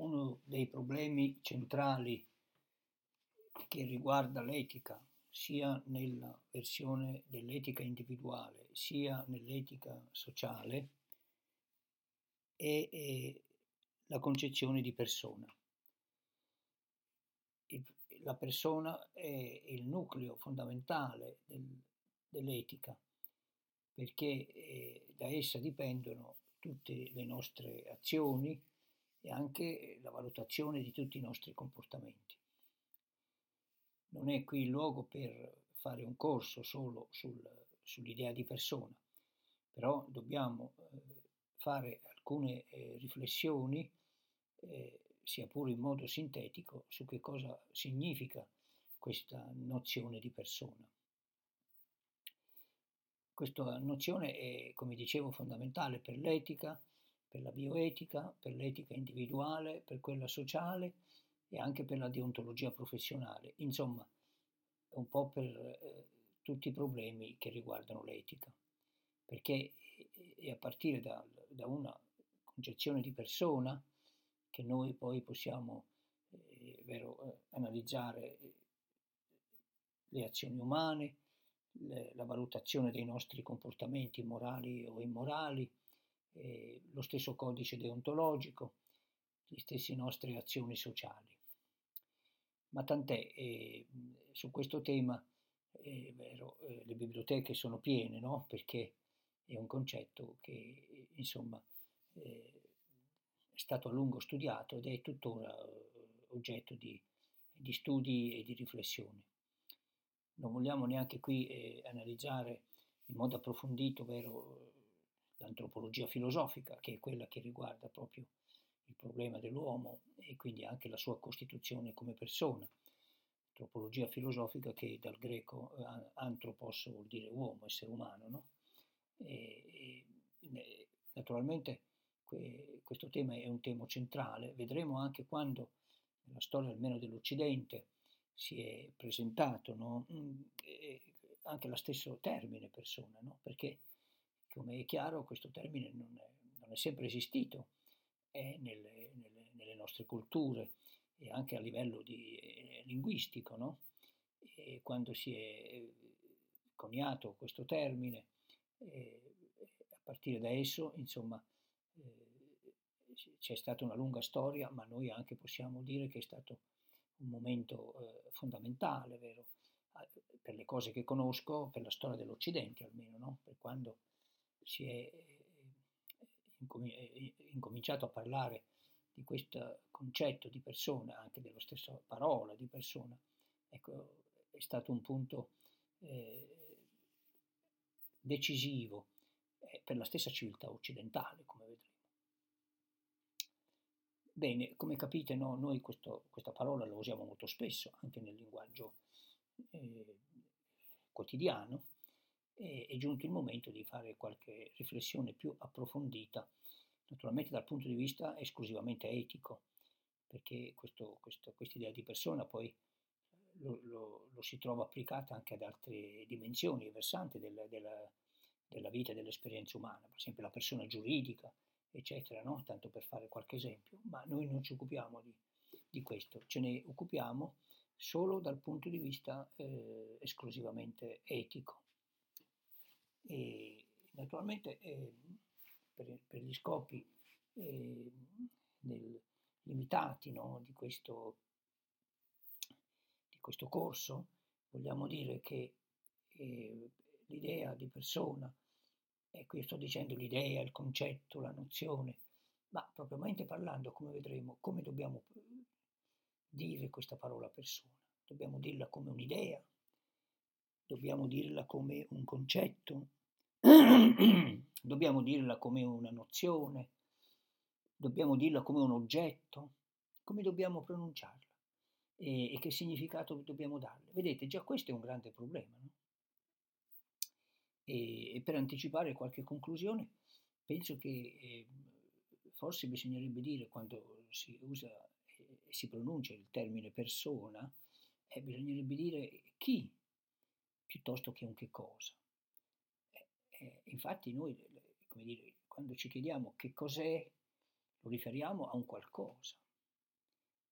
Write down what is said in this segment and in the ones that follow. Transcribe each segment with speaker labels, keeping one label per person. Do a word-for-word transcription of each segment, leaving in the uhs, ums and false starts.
Speaker 1: uno dei problemi centrali che riguarda l'etica, sia nella versione dell'etica individuale, sia nell'etica sociale, è, è la concezione di persona. Il, la persona è il nucleo fondamentale del, dell'etica, perché eh, da essa dipendono tutte le nostre azioni e anche la valutazione di tutti i nostri comportamenti. Non è qui il luogo per fare un corso solo sul, sull'idea di persona, però dobbiamo eh, fare alcune eh, riflessioni, eh, sia pure in modo sintetico, su che cosa significa questa nozione di persona. Questa nozione è, come dicevo, fondamentale per l'etica, per la bioetica, per l'etica individuale, per quella sociale e anche per la deontologia professionale, insomma, un po' per eh, tutti i problemi che riguardano l'etica, perché è a partire da, da una concezione di persona che noi poi possiamo eh, vero, eh, analizzare le azioni umane, le, la valutazione dei nostri comportamenti morali o immorali, eh, lo stesso codice deontologico, le stesse nostre azioni sociali. Ma tant'è, eh, su questo tema è vero, eh, le biblioteche sono piene, no? Perché è un concetto che insomma eh, è stato a lungo studiato ed è tuttora eh, oggetto di, di studi e di riflessioni. Non vogliamo neanche qui eh, analizzare in modo approfondito, vero, l'antropologia filosofica, che è quella che riguarda proprio il problema dell'uomo e quindi anche la sua costituzione come persona. Antropologia filosofica che dal greco eh, anthropos vuol dire uomo, essere umano, no? E, e, naturalmente que, questo tema è un tema centrale, vedremo anche quando nella storia almeno dell'Occidente si è presentato, no? Anche lo stesso termine persona, no? Perché come è chiaro questo termine non è, non è sempre esistito, è nelle, nelle, nelle nostre culture e anche a livello di, eh, linguistico, no? E quando si è coniato questo termine, eh, a partire da esso, insomma, eh, c'è stata una lunga storia, ma noi anche possiamo dire che è stato un momento eh, fondamentale, vero? Per le cose che conosco, per la storia dell'Occidente almeno, no? Per quando si è eh, incominciato a parlare di questo concetto di persona, anche della stessa parola di persona, ecco, è stato un punto eh, decisivo eh, per la stessa civiltà occidentale, come vedremo. Bene, come capite, no, noi questo, questa parola la usiamo molto spesso, anche nel linguaggio eh, quotidiano, e è giunto il momento di fare qualche riflessione più approfondita, naturalmente dal punto di vista esclusivamente etico, perché questa idea di persona poi lo, lo, lo si trova applicata anche ad altre dimensioni, versanti della, della, della vita e dell'esperienza umana, per esempio la persona giuridica, eccetera, no? Tanto per fare qualche esempio, ma noi non ci occupiamo di, di questo, ce ne occupiamo solo dal punto di vista eh, esclusivamente etico. E naturalmente eh, per, per gli scopi eh, del, limitati, no, di, questo, di questo corso, vogliamo dire che eh, l'idea di persona, e qui sto dicendo l'idea, il concetto, la nozione, ma propriamente parlando, come vedremo, come dobbiamo dire questa parola persona? Dobbiamo dirla come un'idea, dobbiamo dirla come un concetto, dobbiamo dirla come una nozione, dobbiamo dirla come un oggetto, come dobbiamo pronunciarla e, e che significato dobbiamo darle. Vedete, già questo è un grande problema, no? E, e per anticipare qualche conclusione, penso che eh, forse bisognerebbe dire, quando si usa e eh, si pronuncia il termine persona, eh, bisognerebbe dire chi piuttosto che un che cosa. Eh, eh, infatti noi, come dire, quando ci chiediamo che cos'è, lo riferiamo a un qualcosa.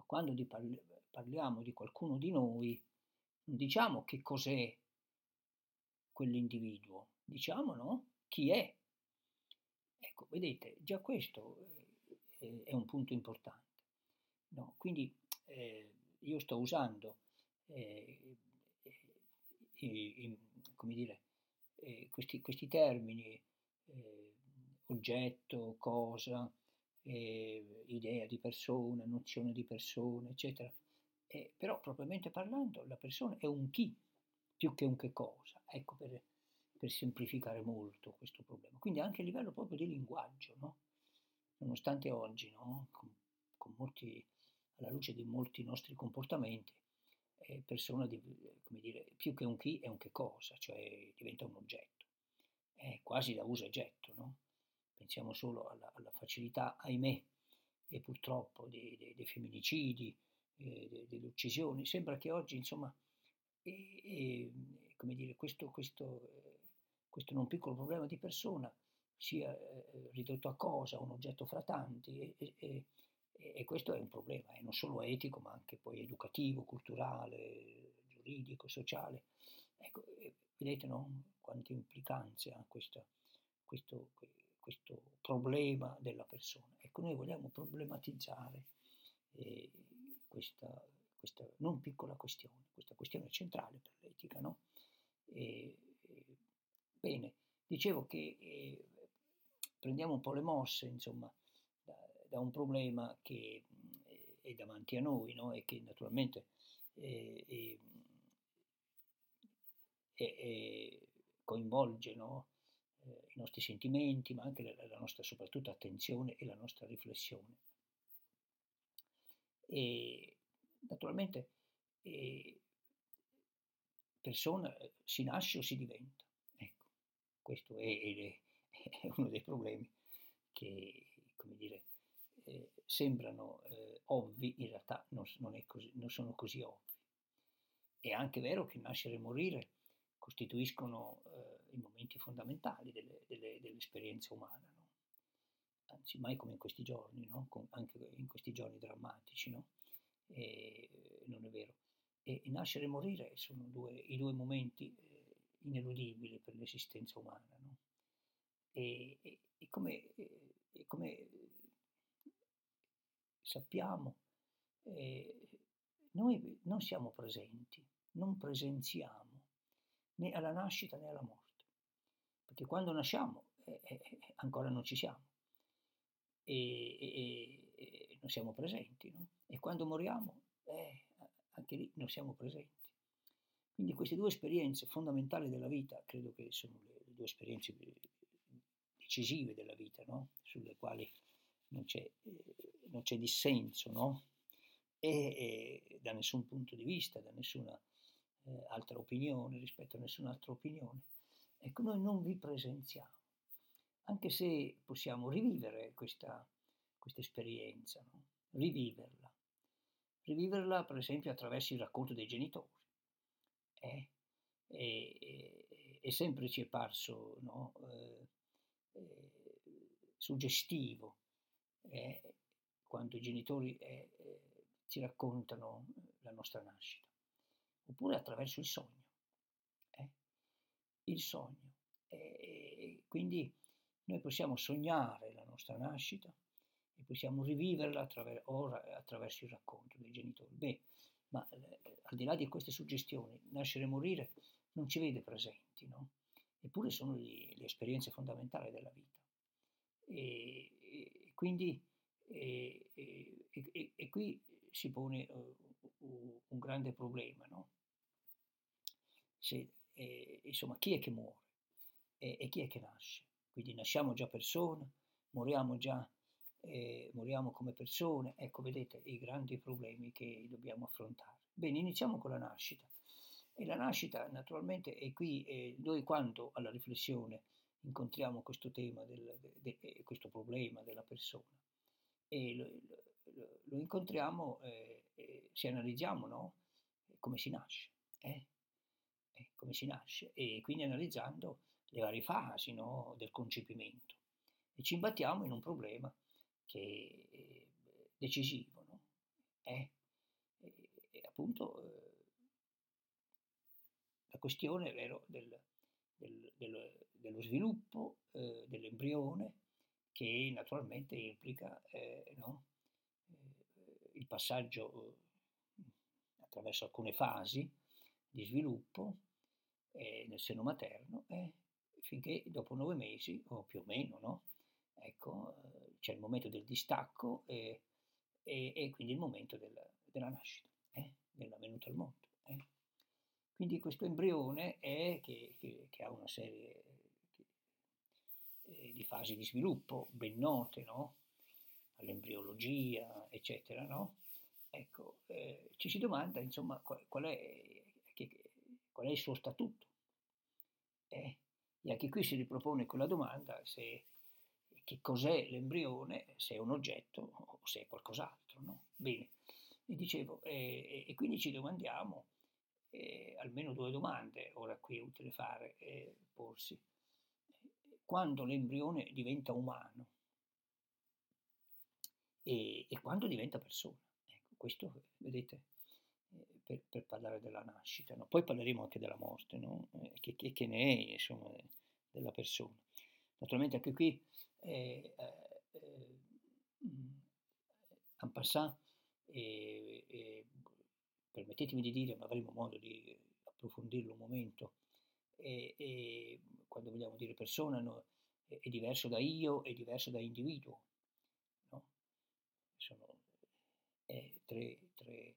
Speaker 1: ma quando di parli- parliamo di qualcuno di noi, non diciamo che cos'è quell'individuo, diciamo, no? Chi è. Ecco, vedete, già questo eh, è un punto importante. No? Quindi eh, io sto usando eh, i- i- come dire, eh, questi, questi termini, eh, oggetto, cosa, eh, idea di persona, nozione di persona, eccetera. Eh, però propriamente parlando la persona è un chi più che un che cosa, ecco per, per semplificare molto questo problema. Quindi anche a livello proprio di linguaggio, no? Nonostante oggi, no? con, con molti, alla luce di molti nostri comportamenti, eh, persona, di, come dire, più che un chi è un che cosa, cioè diventa un oggetto, è quasi da usa e getto, no? Pensiamo solo alla, alla facilità, ahimè, e purtroppo dei, dei, dei femminicidi, eh, de- delle uccisioni. Sembra che oggi, insomma, e, e, come dire, questo, questo, eh, questo non piccolo problema di persona sia eh, ridotto a cosa, un oggetto fra tanti, e, e, e, e questo è un problema, è non solo etico, ma anche poi educativo, culturale, giuridico, sociale. Ecco, eh, vedete, no? Quante implicanze ha questa, questo, questo problema della persona. Ecco, noi vogliamo problematizzare eh, questa, questa non piccola questione, questa questione centrale per l'etica, no? E, e, bene, dicevo che eh, prendiamo un po' le mosse, insomma, da, da un problema che mh, è, è davanti a noi, no? E che naturalmente eh, è, è, è, coinvolge, no? eh, i nostri sentimenti, ma anche la, la nostra soprattutto attenzione e la nostra riflessione. E naturalmente eh, persona eh, si nasce o si diventa. Ecco, questo è, è- è uno dei problemi che, come dire, eh, sembrano eh, ovvi, in realtà non, non è così- non sono così ovvi. È anche vero che nascere e morire costituiscono eh, i momenti fondamentali delle, delle- dell'esperienza umana, no? Anzi, mai come in questi giorni, no? Con- anche in questi giorni drammatici, no? E, non è vero. E, e nascere e morire sono due, i due momenti eh, ineludibili per l'esistenza umana, no? E, e- e come, e- e come sappiamo, eh, noi non siamo presenti, non presenziamo né alla nascita né alla morte, perché quando nasciamo eh, eh, eh, ancora non ci siamo e, e- e non siamo presenti, no? E quando moriamo eh, anche lì non siamo presenti. Quindi queste due esperienze fondamentali della vita, credo che sono le, le due esperienze decisive della vita, no? Sulle quali non c'è, eh, non c'è dissenso, no? E, e da nessun punto di vista, da nessuna eh, altra opinione, rispetto a nessun'altra opinione. Ecco, noi non vi presenziamo, anche se possiamo rivivere questa, questa esperienza, no? Riviverla. Riviverla, per esempio, attraverso il racconto dei genitori. Eh? E, e, e sempre ci è parso, no? eh, eh, suggestivo eh, quando i genitori eh, eh, ci raccontano la nostra nascita, oppure attraverso il sogno. eh, Il sogno. E, e quindi noi possiamo sognare la nostra nascita e possiamo riviverla attraver- ora attraverso il racconto dei genitori. Beh, ma eh, al di là di queste suggestioni, nascere e morire non ci vede presenti, no? Eppure sono gli- le esperienze fondamentali della vita. E, e quindi e, e- e- e qui si pone uh, uh, un grande problema, no? Se, eh, insomma, chi è che muore e, e chi è che nasce? Quindi nasciamo già persone, moriamo già, eh, moriamo come persone. Ecco, vedete i grandi problemi che dobbiamo affrontare. Bene, iniziamo con la nascita. E la nascita, naturalmente, è qui, eh, noi quando alla riflessione incontriamo questo tema, del, de, de, questo problema della persona, e lo, lo, lo incontriamo eh, eh, se analizziamo, no? Come si nasce, eh? Eh, come si nasce, e quindi analizzando le varie fasi, no? Del concepimento. E ci imbattiamo in un problema che è decisivo, no? Eh? appunto eh, la questione è vero, del, del, del, dello sviluppo eh, dell'embrione, che naturalmente implica eh, no? eh, il passaggio eh, attraverso alcune fasi di sviluppo eh, nel seno materno, eh, finché dopo nove mesi, o più o meno, no? Ecco, eh, c'è il momento del distacco e, e, e quindi il momento del, della nascita, eh, della venuta al mondo. Eh. Quindi questo embrione è che, che, che ha una serie che, eh, di fasi di sviluppo ben note, no? All'embriologia, eccetera, no? Ecco, eh, ci si domanda, insomma, qual, qual, è, che, qual è il suo statuto. Eh? E anche qui si ripropone quella domanda se che cos'è l'embrione, se è un oggetto o se è qualcos'altro, no? Bene, e dicevo, eh, e quindi ci domandiamo eh, almeno due domande, ora qui è utile fare, eh, porsi. Quando l'embrione diventa umano e, e quando diventa persona? Ecco, questo, vedete, eh, per, per parlare della nascita, no? Poi parleremo anche della morte, no? Eh, che, che, che ne è, insomma, della persona. Naturalmente anche qui, eh, eh, en passant, eh, eh, permettetemi di dire, ma avremo modo di approfondirlo un momento, e, e quando vogliamo dire persona no, è, è diverso da io, è diverso da individuo, no? Sono eh, tre, tre,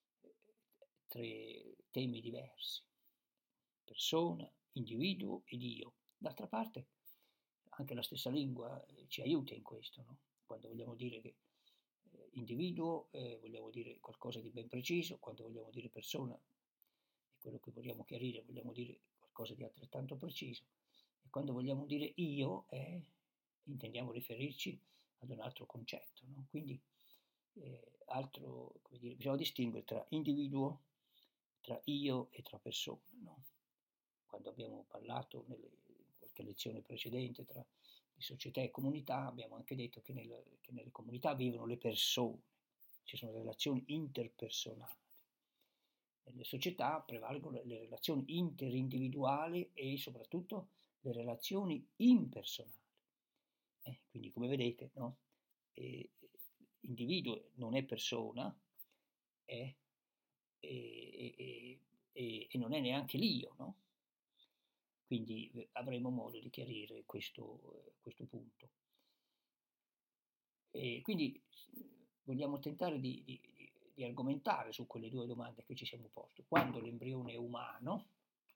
Speaker 1: tre temi diversi, persona, individuo ed io. D'altra parte anche la stessa lingua eh, ci aiuta in questo, no? Quando vogliamo dire che eh, individuo eh, vogliamo dire qualcosa di ben preciso, quando vogliamo dire persona è quello che vogliamo chiarire, vogliamo dire qualcosa di altrettanto preciso, e quando vogliamo dire io eh, intendiamo riferirci ad un altro concetto, no? Quindi eh, altro, come dire, bisogna distinguere tra individuo, tra io e tra persona, no? Quando abbiamo parlato nelle, in qualche lezione precedente tra di società e comunità, abbiamo anche detto che, nel, che nelle comunità vivono le persone, ci sono relazioni interpersonali. Nelle società prevalgono le relazioni interindividuali e soprattutto le relazioni impersonali. Eh, quindi come vedete, no? Eh, individuo non è persona, è, e, e, e, e non è neanche l'io, no? Quindi avremo modo di chiarire questo, questo punto. E quindi vogliamo tentare di, di, di argomentare su quelle due domande che ci siamo posti. Quando l'embrione è umano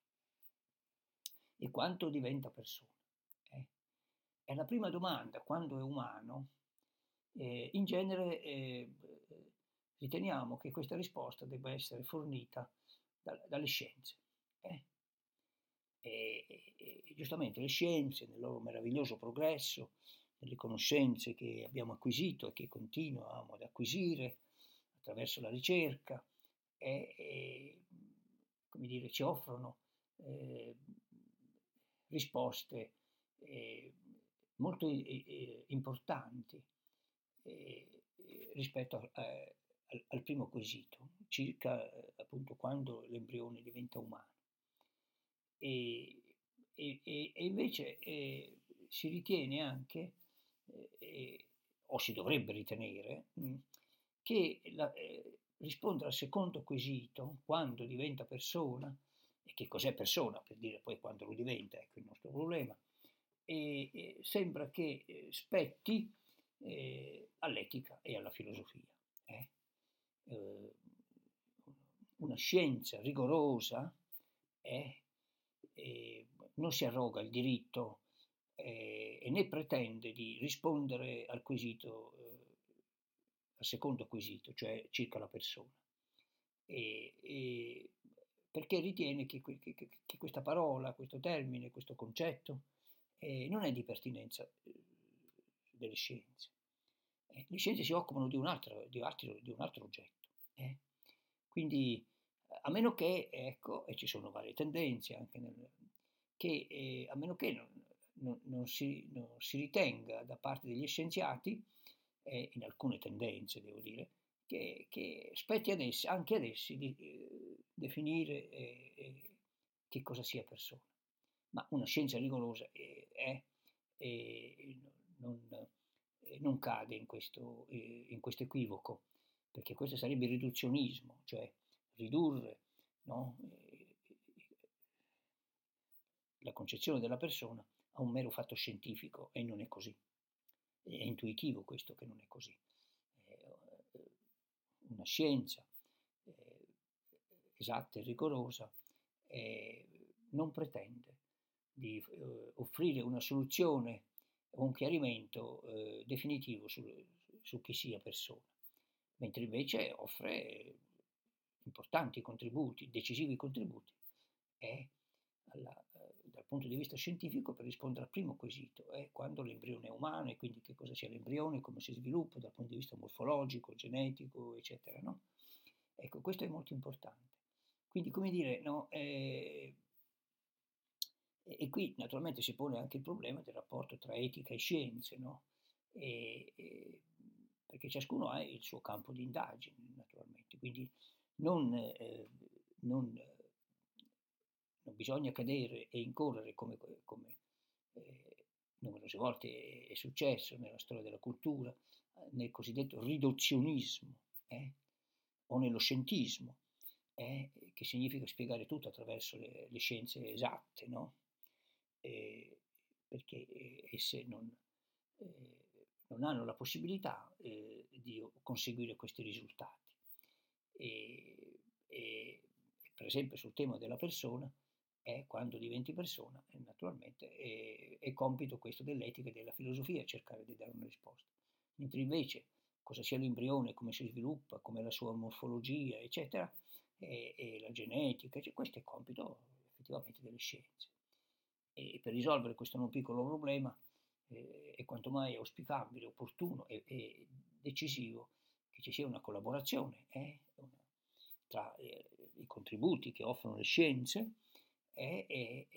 Speaker 1: e quanto diventa persona? Eh? È la prima domanda, quando è umano, eh, in genere eh, riteniamo che questa risposta debba essere fornita da, dalle scienze. Eh? E, e, e giustamente le scienze, nel loro meraviglioso progresso, nelle conoscenze che abbiamo acquisito e che continuiamo ad acquisire attraverso la ricerca, e, e, come dire, ci offrono eh, risposte eh, molto eh, importanti eh, rispetto a, a, al, al primo quesito, circa eh, appunto quando l'embrione diventa umano. E, e, e invece eh, si ritiene anche, eh, o si dovrebbe ritenere, mh, che la, eh, rispondere al secondo quesito, quando diventa persona, e che cos'è persona, per dire poi quando lo diventa, ecco il nostro problema, e, e sembra che eh, spetti eh, all'etica e alla filosofia. Eh? Eh, una scienza rigorosa è eh, non si arroga il diritto eh, e né pretende di rispondere al quesito, eh, al secondo quesito, cioè circa la persona. E, e perché ritiene che, che, che, questa parola, questo termine, questo concetto eh, non è di pertinenza eh, delle scienze. Eh, le scienze si occupano di un altro, di altro, di un altro oggetto. Eh? Quindi a meno che, ecco, e ci sono varie tendenze anche nel, che eh, a meno che non, non, non, si, non si ritenga da parte degli scienziati, eh, in alcune tendenze devo dire, che, che spetti ad essi, anche ad essi, di eh, definire eh, eh, che cosa sia persona. Ma una scienza rigorosa è, è, è- non, eh, non cade in questo, eh, in questo equivoco, perché questo sarebbe il riduzionismo, cioè ridurre, no, eh, la concezione della persona a un mero fatto scientifico, e non è così. È intuitivo questo che non è così. Eh, una scienza eh, esatta e rigorosa eh, non pretende di eh, offrire una soluzione o un chiarimento eh, definitivo su, su chi sia persona, mentre invece offre importanti contributi, decisivi contributi, è alla, eh, dal punto di vista scientifico per rispondere al primo quesito, è quando l'embrione è umano e quindi che cosa sia l'embrione, come si sviluppa dal punto di vista morfologico, genetico, eccetera. No? Ecco, questo è molto importante. Quindi, come dire, no, eh, e, e qui naturalmente si pone anche il problema del rapporto tra etica e scienze, no? E, e, perché ciascuno ha il suo campo di indagine, naturalmente, quindi non, eh, non, eh, non bisogna cadere e incorrere come, come eh, numerose volte è, è successo nella storia della cultura, eh, nel cosiddetto riduzionismo eh, o nello scientismo, eh, che significa spiegare tutto attraverso le, le scienze esatte, no? Eh, perché eh, esse non, eh, non hanno la possibilità eh, di conseguire questi risultati. E, e, per esempio sul tema della persona, è quando diventi persona, e naturalmente è, è compito questo dell'etica e della filosofia cercare di dare una risposta. Mentre invece cosa sia l'embrione, come si sviluppa, come la sua morfologia, eccetera, e, e la genetica, cioè, questo è compito effettivamente delle scienze. E per risolvere questo non piccolo problema eh, è quanto mai auspicabile, opportuno e, e decisivo che ci sia una collaborazione eh, una, tra eh, i contributi che offrono le scienze e, e,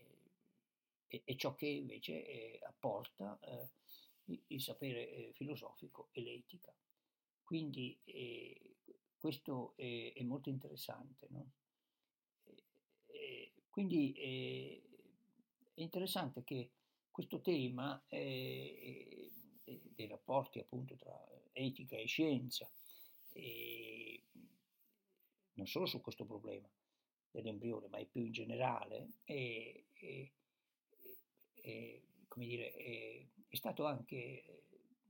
Speaker 1: e, e ciò che invece eh, apporta eh, il, il sapere eh, filosofico e l'etica. Quindi eh, questo è, è molto interessante. No? E, e quindi eh, è interessante che questo tema eh, eh, dei rapporti appunto tra etica e scienza, eh, non solo su questo problema dell'embrione, ma più in generale, è, è, è, come dire, è, è stato anche eh,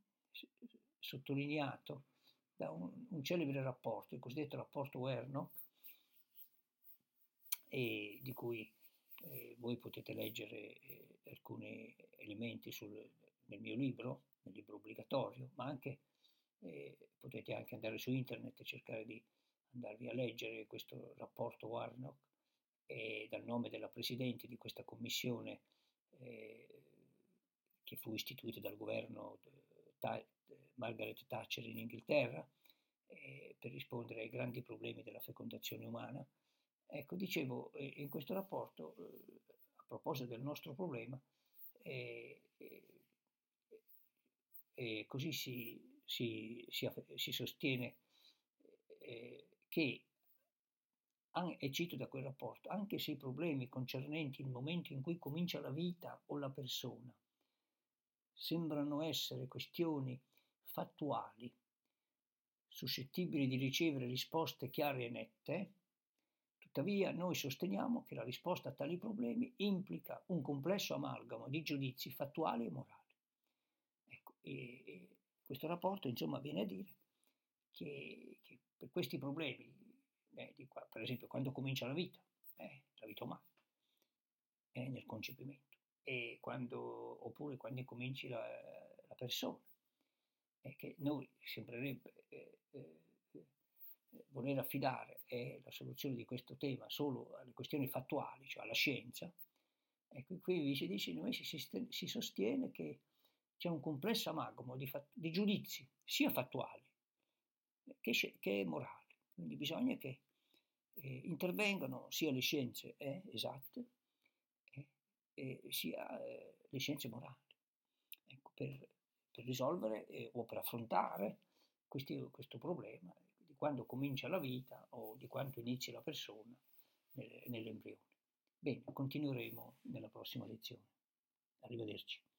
Speaker 1: sottolineato da un, un celebre rapporto, il cosiddetto rapporto Wernock, e di cui eh, voi potete leggere eh, alcuni elementi sul, nel mio libro, nel libro obbligatorio, ma anche eh, potete anche andare su internet e cercare di andarvi a leggere questo rapporto Warnock e dal nome della presidente di questa commissione eh, che fu istituita dal governo Ta- Margaret Thatcher in Inghilterra eh, per rispondere ai grandi problemi della fecondazione umana. Ecco, dicevo, eh, in questo rapporto, eh, a proposito del nostro problema, eh, eh, eh, così si, si, si, si sostiene eh, che, e cito da quel rapporto, anche se i problemi concernenti il momento in cui comincia la vita o la persona sembrano essere questioni fattuali, suscettibili di ricevere risposte chiare e nette, tuttavia noi sosteniamo che la risposta a tali problemi implica un complesso amalgama di giudizi fattuali e morali. Ecco, e, e questo rapporto insomma viene a dire che, che per questi problemi, eh, di qua, per esempio quando comincia la vita, eh, la vita umana, eh, nel concepimento, e quando, oppure quando incominci la, la persona, eh, che noi sembrerebbe eh, eh, voler affidare eh, la soluzione di questo tema solo alle questioni fattuali, cioè alla scienza, ecco, qui si dice, noi si, si sostiene che c'è un complesso amalgamo di, fat- di giudizi, sia fattuali che, che morali. Quindi bisogna che eh, intervengano sia le scienze eh, esatte eh, eh, sia eh, le scienze morali, ecco, per, per risolvere eh, o per affrontare questi, questo problema di quando comincia la vita o di quanto inizi la persona nell'embrione. Bene, continueremo nella prossima lezione. Arrivederci.